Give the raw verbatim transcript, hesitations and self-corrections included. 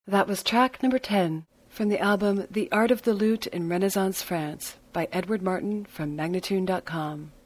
That was track number ten from the album The Art of the Lute in Renaissance France by Edward Martin from Magnatune dot com.